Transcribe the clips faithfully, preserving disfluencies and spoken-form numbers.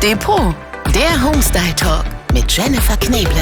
Depot, der Homestyle Talk mit Jennifer Kneble.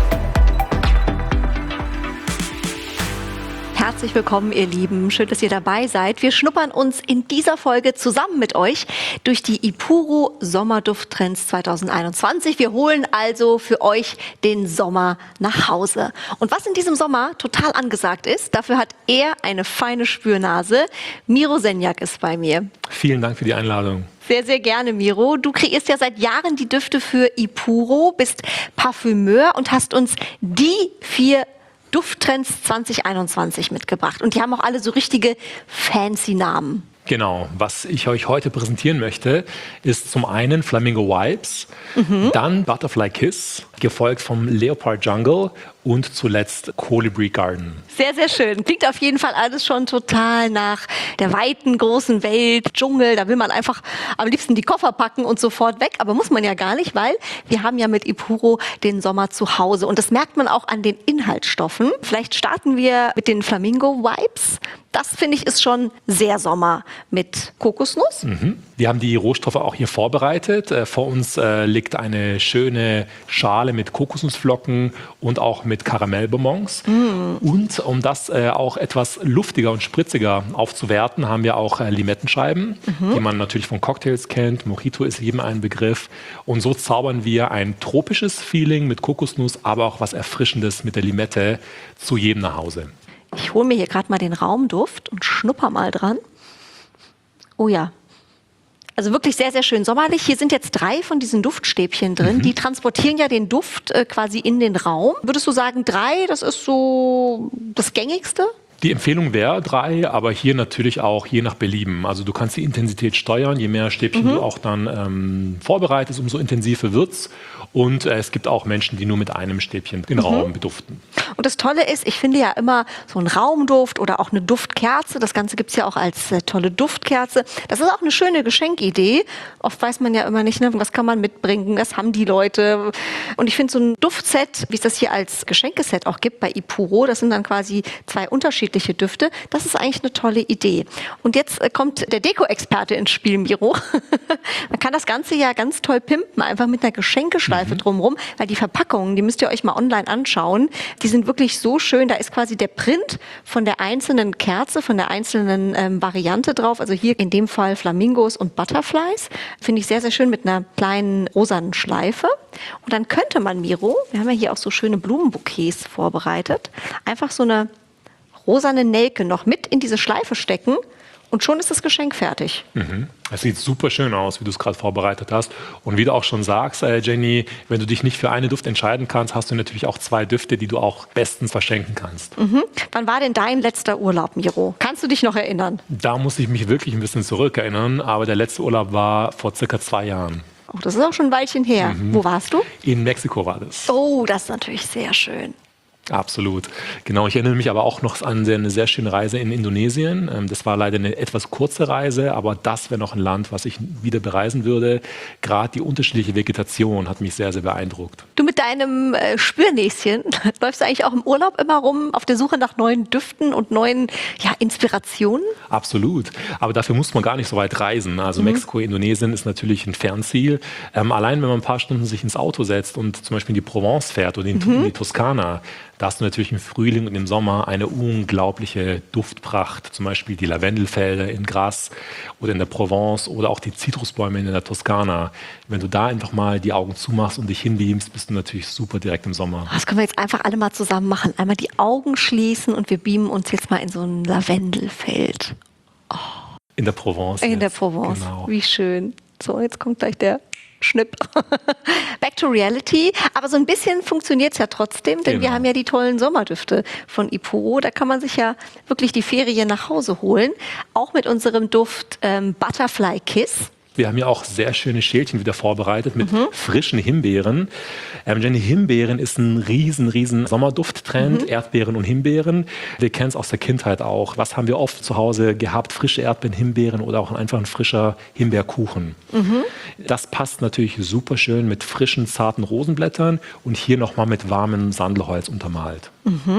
Herzlich willkommen, ihr Lieben. Schön, dass ihr dabei seid. Wir schnuppern uns in dieser Folge zusammen mit euch durch die Ipuro Sommerdufttrends zwanzig einundzwanzig. Wir holen also für euch den Sommer nach Hause. Und was in diesem Sommer total angesagt ist, dafür hat er eine feine Spürnase. Miro Senjak ist bei mir. Vielen Dank für die Einladung. Sehr, sehr gerne, Miro. Du kreierst ja seit Jahren die Düfte für Ipuro, bist Parfümeur und hast uns die vier Dufttrends zwanzig einundzwanzig mitgebracht. Und die haben auch alle so richtige fancy Namen. Genau, was ich euch heute präsentieren möchte, ist zum einen Flamingo Vibes, mhm. dann Butterfly Kiss, gefolgt vom Leopard Jungle und zuletzt Colibri Garden. Sehr, sehr schön. Klingt auf jeden Fall alles schon total nach der weiten, großen Welt, Dschungel. Da will man einfach am liebsten die Koffer packen und sofort weg. Aber muss man ja gar nicht, weil wir haben ja mit Ipuro den Sommer zu Hause. Und das merkt man auch an den Inhaltsstoffen. Vielleicht starten wir mit den Flamingo Vibes. Das, finde ich, ist schon sehr Sommer mit Kokosnuss. Mhm. Wir haben die Rohstoffe auch hier vorbereitet. Äh, vor uns äh, liegt eine schöne Schale mit Kokosnussflocken und auch mit Karamellbonbons. Mm. Und um das äh, auch etwas luftiger und spritziger aufzuwerten, haben wir auch äh, Limettenscheiben, mhm. die man natürlich von Cocktails kennt. Mojito ist jedem ein Begriff. Und so zaubern wir ein tropisches Feeling mit Kokosnuss, aber auch was Erfrischendes mit der Limette zu jedem nach Hause. Ich hole mir hier gerade mal den Raumduft und schnupper mal dran. Oh ja. Also wirklich sehr, sehr schön sommerlich. Hier sind jetzt drei von diesen Duftstäbchen drin. Mhm. Die transportieren ja den Duft äh, quasi in den Raum. Würdest du sagen, drei, das ist so das Gängigste? Die Empfehlung wäre drei, aber hier natürlich auch je nach Belieben. Also du kannst die Intensität steuern. Je mehr Stäbchen mhm. du auch dann ähm, vorbereitest, umso intensiver wird's. Und äh, es gibt auch Menschen, die nur mit einem Stäbchen den mhm. Raum beduften. Und das Tolle ist, ich finde ja immer so ein Raumduft oder auch eine Duftkerze. Das Ganze gibt es ja auch als äh, tolle Duftkerze. Das ist auch eine schöne Geschenkidee. Oft weiß man ja immer nicht, ne, was kann man mitbringen, was haben die Leute. Und ich finde so ein Duftset, wie es das hier als Geschenkeset auch gibt bei Ipuro, das sind dann quasi zwei unterschiedliche Düfte. Das ist eigentlich eine tolle Idee. Und jetzt äh, kommt der Deko-Experte ins Spiel, Miro. Man kann das Ganze ja ganz toll pimpen, einfach mit einer Geschenkeschleife mhm. drumherum, weil die Verpackungen, die müsst ihr euch mal online anschauen, die sind wirklich so schön. Da ist quasi der Print von der einzelnen Kerze, von der einzelnen ähm, Variante drauf. Also hier in dem Fall Flamingos und Butterflies. Finde ich sehr, sehr schön mit einer kleinen rosanen Schleife. Und dann könnte man, Miro, wir haben ja hier auch so schöne Blumenbouquets vorbereitet, einfach so eine rosane Nelke noch mit in diese Schleife stecken. Und schon ist das Geschenk fertig. Mhm. Es sieht super schön aus, wie du es gerade vorbereitet hast. Und wie du auch schon sagst, äh, Jenny, wenn du dich nicht für einen Duft entscheiden kannst, hast du natürlich auch zwei Düfte, die du auch bestens verschenken kannst. Mhm. Wann war denn dein letzter Urlaub, Miro? Kannst du dich noch erinnern? Da muss ich mich wirklich ein bisschen zurückerinnern. Aber der letzte Urlaub war vor circa zwei Jahren. Oh, das ist auch schon ein Weilchen her. Mhm. Wo warst du? In Mexiko war das. Oh, das ist natürlich sehr schön. Absolut. Genau, ich erinnere mich aber auch noch an eine sehr schöne Reise in Indonesien. Das war leider eine etwas kurze Reise, aber das wäre noch ein Land, was ich wieder bereisen würde. Gerade die unterschiedliche Vegetation hat mich sehr, sehr beeindruckt. Du mit deinem äh, Spürnäschen, läufst du eigentlich auch im Urlaub immer rum auf der Suche nach neuen Düften und neuen ja, Inspirationen? Absolut. Aber dafür muss man gar nicht so weit reisen. Also mhm. Mexiko, Indonesien ist natürlich ein Fernziel. Ähm, allein wenn man ein paar Stunden sich ins Auto setzt und zum Beispiel in die Provence fährt oder in, mhm. in die Toskana, da hast du natürlich im Frühling und im Sommer eine unglaubliche Duftpracht. Zum Beispiel die Lavendelfelder in Grasse oder in der Provence oder auch die Zitrusbäume in der Toskana. Wenn du da einfach mal die Augen zumachst und dich hinbeamst, bist du natürlich super direkt im Sommer. Das können wir jetzt einfach alle mal zusammen machen. Einmal die Augen schließen und wir beamen uns jetzt mal in so ein Lavendelfeld. Oh. In der Provence. In jetzt. der Provence. Genau. Wie schön. So, jetzt kommt gleich der Schnipp. Back to reality. Aber so ein bisschen funktioniert es ja trotzdem, denn genau. wir haben ja die tollen Sommerdüfte von Ipuro. Da kann man sich ja wirklich die Ferien nach Hause holen. Auch mit unserem Duft ähm, Butterfly Kiss. Wir haben ja auch sehr schöne Schälchen wieder vorbereitet mit mhm. frischen Himbeeren. Ähm, Jenny, Himbeeren ist ein riesen, riesen Sommerdufttrend. Mhm. Erdbeeren und Himbeeren. Wir kennen es aus der Kindheit auch. Was haben wir oft zu Hause gehabt? Frische Erdbeeren, Himbeeren oder auch einfach ein frischer Himbeerkuchen. Mhm. Das passt natürlich super schön mit frischen, zarten Rosenblättern und hier nochmal mit warmem Sandelholz untermalt. Mhm.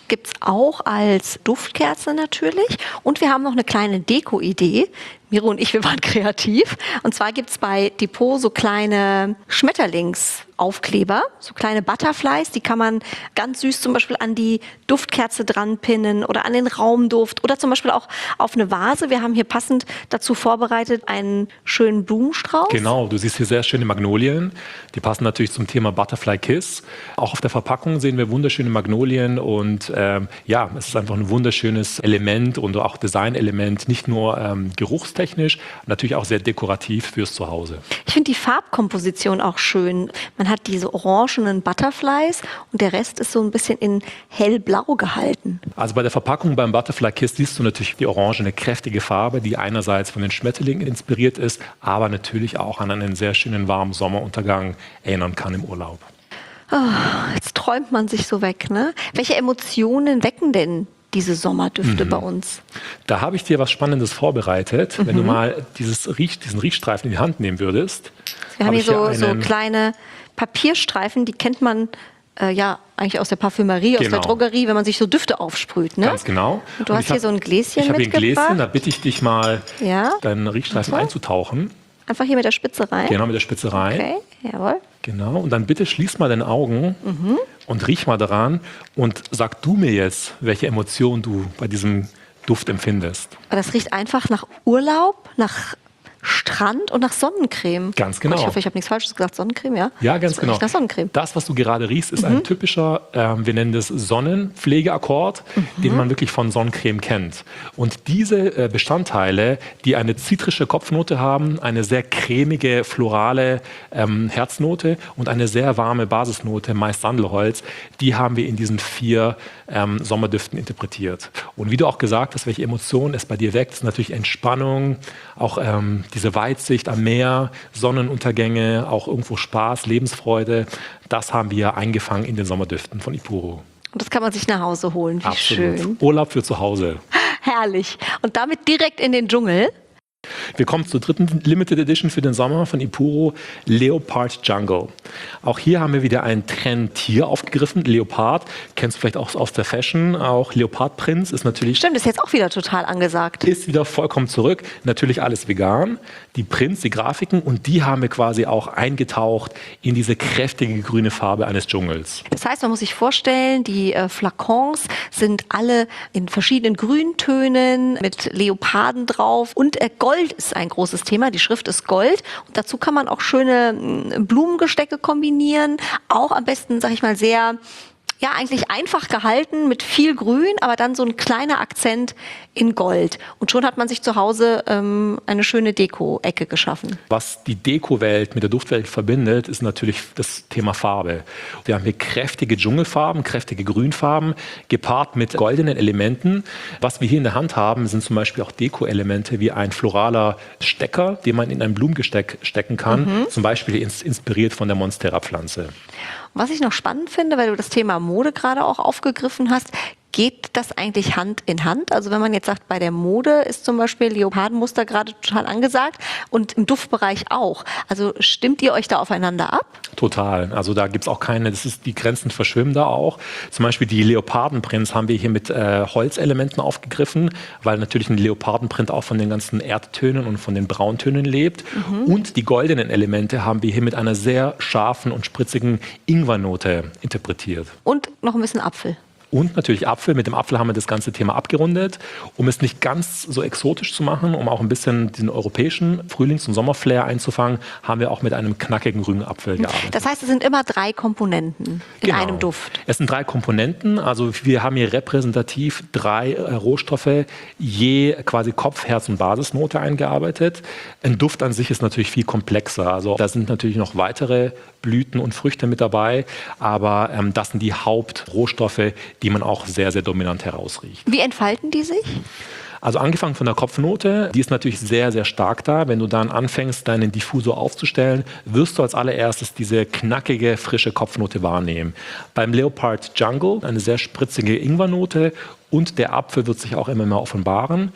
Gibt es auch als Duftkerze natürlich. Und wir haben noch eine kleine Deko-Idee. Miro und ich, wir waren kreativ. Und zwar gibt es bei Depot so kleine Schmetterlingsaufkleber, so kleine Butterflies. Die kann man ganz süß zum Beispiel an die Duftkerze dran pinnen oder an den Raumduft oder zum Beispiel auch auf eine Vase. Wir haben hier passend dazu vorbereitet einen schönen Blumenstrauß. Genau, du siehst hier sehr schöne Magnolien. Die passen natürlich zum Thema Butterfly Kiss. Auch auf der Verpackung sehen wir wunderschöne Magnolien und ähm, ja, es ist einfach ein wunderschönes Element und auch Designelement, nicht nur ähm, geruchstechnisch, natürlich auch sehr dekorativ fürs Zuhause. Ich finde die Farbkomposition auch schön. Man hat diese orangenen Butterflies und der Rest ist so ein bisschen in hellblau gehalten. Also bei der Verpackung beim Butterfly Kiss siehst du natürlich die orangene, kräftige Farbe, die einerseits von den Schmetterlingen inspiriert ist, aber natürlich auch an einen sehr schönen warmen Sommeruntergang erinnern kann im Urlaub. Oh, jetzt träumt man sich so weg, ne? Welche Emotionen wecken denn diese Sommerdüfte mhm. bei uns? Da habe ich dir was Spannendes vorbereitet. Mhm. Wenn du mal dieses Riech, diesen Riechstreifen in die Hand nehmen würdest. Wir haben hier so, so kleine Papierstreifen, die kennt man äh, ja eigentlich aus der Parfümerie, genau. aus der Drogerie, wenn man sich so Düfte aufsprüht. Ne? Ganz genau. Und du Und hast hier hab, so ein Gläschen Ich habe hier ein mitgebracht. Gläschen, da bitte ich dich mal, ja? deinen Riechstreifen okay. einzutauchen. Einfach hier mit der Spitze rein? Genau, mit der Spitze rein. Okay, jawohl. Genau, und dann bitte schließ mal deine Augen mhm. und riech mal daran und sag du mir jetzt, welche Emotion du bei diesem Duft empfindest. Das riecht einfach nach Urlaub, nach Strand und nach Sonnencreme. Ganz genau. Gott, ich hoffe, ich habe nichts Falsches gesagt. Sonnencreme, ja? Ja, ganz das genau. Riecht nach Sonnencreme. Das, was du gerade riechst, ist mhm. ein typischer, ähm, wir nennen das Sonnenpflegeakkord, mhm. den man wirklich von Sonnencreme kennt. Und diese äh, Bestandteile, die eine zitrische Kopfnote haben, eine sehr cremige, florale ähm, Herznote und eine sehr warme Basisnote, meist Sandelholz, die haben wir in diesen vier ähm, Sommerdüften interpretiert. Und wie du auch gesagt hast, welche Emotionen es bei dir weckt, ist natürlich Entspannung, auch ähm, diese Weitsicht am Meer, Sonnenuntergänge, auch irgendwo Spaß, Lebensfreude. Das haben wir eingefangen in den Sommerdüften von Ipuro. Und das kann man sich nach Hause holen. Wie Absolut. Schön. Urlaub für zu Hause. Herrlich. Und damit direkt in den Dschungel. Wir kommen zur dritten Limited Edition für den Sommer von Ipuro, Leopard Jungle. Auch hier haben wir wieder ein Trendtier aufgegriffen, Leopard. Kennst du vielleicht auch aus der Fashion, auch Leopardprinz ist natürlich... Stimmt, ist jetzt auch wieder total angesagt. Ist wieder vollkommen zurück, natürlich alles vegan. Die Prinz, die Grafiken und die haben wir quasi auch eingetaucht in diese kräftige grüne Farbe eines Dschungels. Das heißt, man muss sich vorstellen, die äh, Flakons sind alle in verschiedenen Grüntönen mit Leoparden drauf und äh, Gold ist ein großes Thema, die Schrift ist Gold und dazu kann man auch schöne Blumengestecke kombinieren, auch am besten, sag ich mal, sehr, ja eigentlich einfach gehalten mit viel Grün, aber dann so ein kleiner Akzent in Gold und schon hat man sich zu Hause ähm, eine schöne Deko-Ecke geschaffen. Was die Deko-Welt mit der Duftwelt verbindet, ist natürlich das Thema Farbe. Wir haben hier kräftige Dschungelfarben, kräftige Grünfarben, gepaart mit goldenen Elementen. Was wir hier in der Hand haben, sind zum Beispiel auch Deko-Elemente wie ein floraler Stecker, den man in ein Blumengesteck stecken kann, mhm. zum Beispiel inspiriert von der Monstera-Pflanze. Was ich noch spannend finde, weil du das Thema Mode gerade auch aufgegriffen hast, geht das eigentlich Hand in Hand? Also wenn man jetzt sagt, bei der Mode ist zum Beispiel Leopardenmuster gerade total angesagt und im Duftbereich auch. Also stimmt ihr euch da aufeinander ab? Total. Also da gibt es auch keine, das ist, die Grenzen verschwimmen da auch. Zum Beispiel die Leopardenprints haben wir hier mit äh, Holzelementen aufgegriffen, weil natürlich ein Leopardenprint auch von den ganzen Erdtönen und von den Brauntönen lebt. Mhm. Und die goldenen Elemente haben wir hier mit einer sehr scharfen und spritzigen Ingwernote interpretiert. Und noch ein bisschen Apfel. Und natürlich Apfel. Mit dem Apfel haben wir das ganze Thema abgerundet, um es nicht ganz so exotisch zu machen, um auch ein bisschen den europäischen Frühlings- und Sommerflair einzufangen, haben wir auch mit einem knackigen grünen Apfel gearbeitet. Das heißt, es sind immer drei Komponenten in genau. einem Duft. Es sind drei Komponenten. Also wir haben hier repräsentativ drei äh, Rohstoffe, je quasi Kopf-, Herz- und Basisnote eingearbeitet. Ein Duft an sich ist natürlich viel komplexer. Also da sind natürlich noch weitere Blüten und Früchte mit dabei, aber ähm, das sind die Hauptrohstoffe, die man auch sehr, sehr dominant herausriecht. Wie entfalten die sich? Also angefangen von der Kopfnote, die ist natürlich sehr, sehr stark da. Wenn du dann anfängst, deinen Diffusor aufzustellen, wirst du als allererstes diese knackige, frische Kopfnote wahrnehmen. Beim Leopard Jungle eine sehr spritzige Ingwernote und der Apfel wird sich auch immer mehr offenbaren.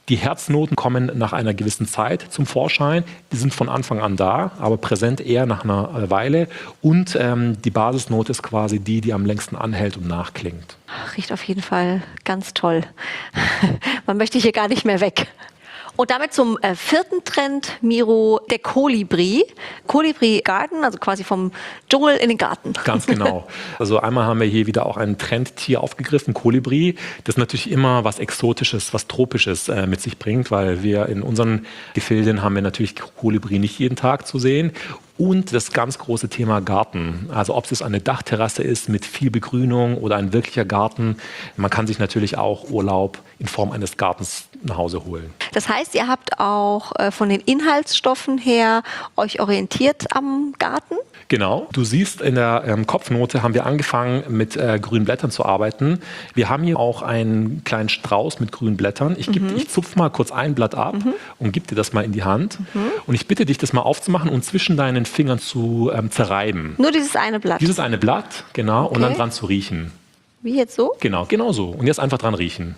Die Herznoten kommen nach einer gewissen Zeit zum Vorschein. Die sind von Anfang an da, aber präsent eher nach einer Weile. Und ähm, die Basisnote ist quasi die, die am längsten anhält und nachklingt. Riecht auf jeden Fall ganz toll. Man möchte hier gar nicht mehr weg. Und damit zum äh, vierten Trend, Miro, der Kolibri. Kolibri Garden, also quasi vom Dschungel in den Garten. Ganz genau. Also einmal haben wir hier wieder auch ein Trendtier aufgegriffen, Kolibri. Das natürlich immer was Exotisches, was Tropisches äh, mit sich bringt, weil wir in unseren Gefilden haben wir natürlich Kolibri nicht jeden Tag zu sehen. Und das ganz große Thema Garten. Also ob es eine Dachterrasse ist mit viel Begrünung oder ein wirklicher Garten. Man kann sich natürlich auch Urlaub in Form eines Gartens nach Hause holen. Das heißt, ihr habt auch äh, von den Inhaltsstoffen her euch orientiert am Garten? Genau. Du siehst, in der ähm, Kopfnote haben wir angefangen, mit äh, grünen Blättern zu arbeiten. Wir haben hier auch einen kleinen Strauß mit grünen Blättern. Ich, geb, mhm. ich zupfe mal kurz ein Blatt ab mhm. und gebe dir das mal in die Hand. Mhm. Und ich bitte dich, das mal aufzumachen und zwischen deinen Fingern zu ähm, zerreiben. Nur dieses eine Blatt? Dieses eine Blatt, genau. Okay. Und dann dran zu riechen. Wie jetzt so? Genau, genau so. Und jetzt einfach dran riechen.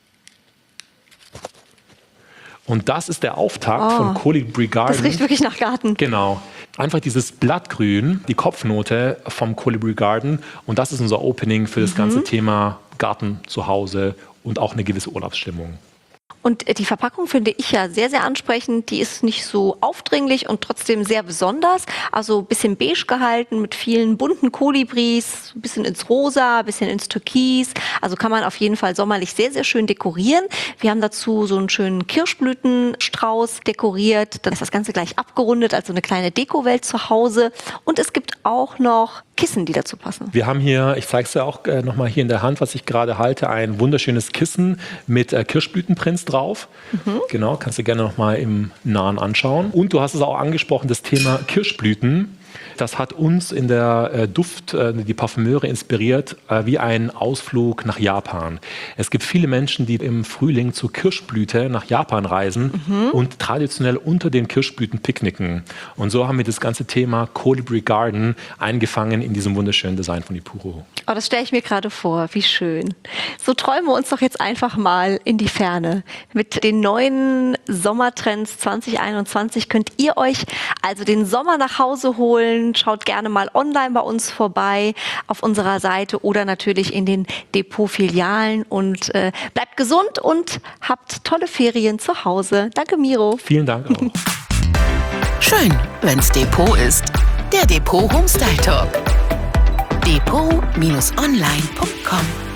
Und das ist der Auftakt oh, von Kolibri Garden. Das riecht wirklich nach Garten. Genau. Einfach dieses Blattgrün, die Kopfnote vom Kolibri Garden. Und das ist unser Opening für das mhm. ganze Thema Garten zu Hause und auch eine gewisse Urlaubsstimmung. Und die Verpackung finde ich ja sehr, sehr ansprechend. Die ist nicht so aufdringlich und trotzdem sehr besonders. Also ein bisschen beige gehalten mit vielen bunten Kolibris, ein bisschen ins Rosa, ein bisschen ins Türkis. Also kann man auf jeden Fall sommerlich sehr, sehr schön dekorieren. Wir haben dazu so einen schönen Kirschblütenstrauß dekoriert. Dann ist das Ganze gleich abgerundet, also eine kleine Dekowelt zu Hause. Und es gibt auch noch Kissen, die dazu passen. Wir haben hier, ich zeige es dir auch äh, nochmal hier in der Hand, was ich gerade halte, ein wunderschönes Kissen mit äh, Kirschblütenprints drauf. Mhm. Genau, kannst du gerne nochmal im Nahen anschauen. Und du hast es auch angesprochen, das Thema Kirschblüten. Das hat uns in der äh, Duft, äh, die Parfümeure inspiriert, äh, wie ein Ausflug nach Japan. Es gibt viele Menschen, die im Frühling zur Kirschblüte nach Japan reisen mhm. und traditionell unter den Kirschblüten picknicken. Und so haben wir das ganze Thema Kolibri Garden eingefangen in diesem wunderschönen Design von Ipuro. Oh, das stelle ich mir gerade vor, wie schön. So träumen wir uns doch jetzt einfach mal in die Ferne. Mit den neuen Sommertrends zwanzig einundzwanzig könnt ihr euch also den Sommer nach Hause holen. Schaut gerne mal online bei uns vorbei auf unserer Seite oder natürlich in den Depot-Filialen und äh, bleibt gesund und habt tolle Ferien zu Hause. Danke, Miro. Vielen Dank auch. Schön, wenn's Depot ist. Der Depot Homestyle Talk. Depot Bindestrich online Punkt com